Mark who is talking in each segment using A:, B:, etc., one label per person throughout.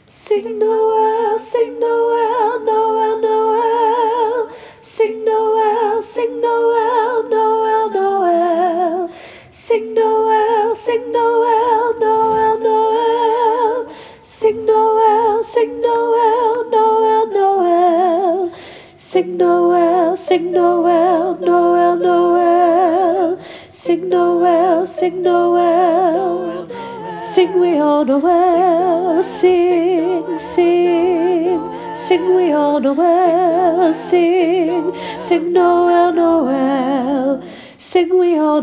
A: Sing Noel, sing Noel, Noel, Noel. Sing Noel, sing Noel, Noel, Noel. Sing Noel, sing Noel, Noel, Noel. Sing Noel, sing Noel, Noel, Noel. Sing Noel, sing Noel, Noel, Noel. Sing Noel, sing Noel. Sing we all Noel, sing, sing. Sing we all Noel, sing. Sing Noel, Noel. Sing we all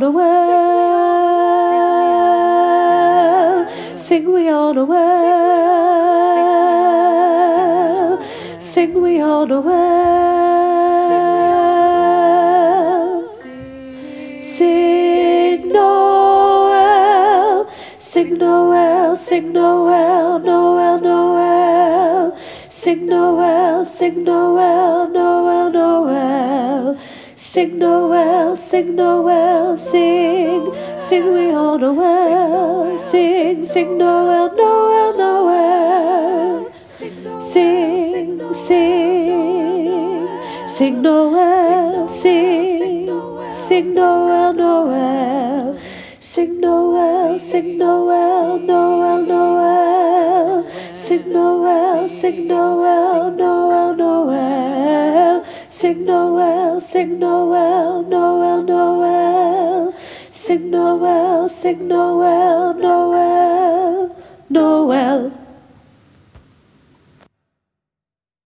A: Noel. Sing we all Noel. Sing we all Noel. Sing Noel. Sing Noel, sing Noel, Noel, Noel. Sing Noel, sing Noel, Noel, Noel. Sing Noel, sing Noel, sing. Sing we all Noel. Sing, sing Noel, Noel, Noel. Sing, sing. Sing Noel, sing. Sing Noel, Noel. Sing Noel, sing Noel, Noel, Noel. Sing Noel, sing Noel, Noel, Noel. Sing Noel, sing Noel, Noel, Noel. Sing Noel, sing Noel, Noel, Noel.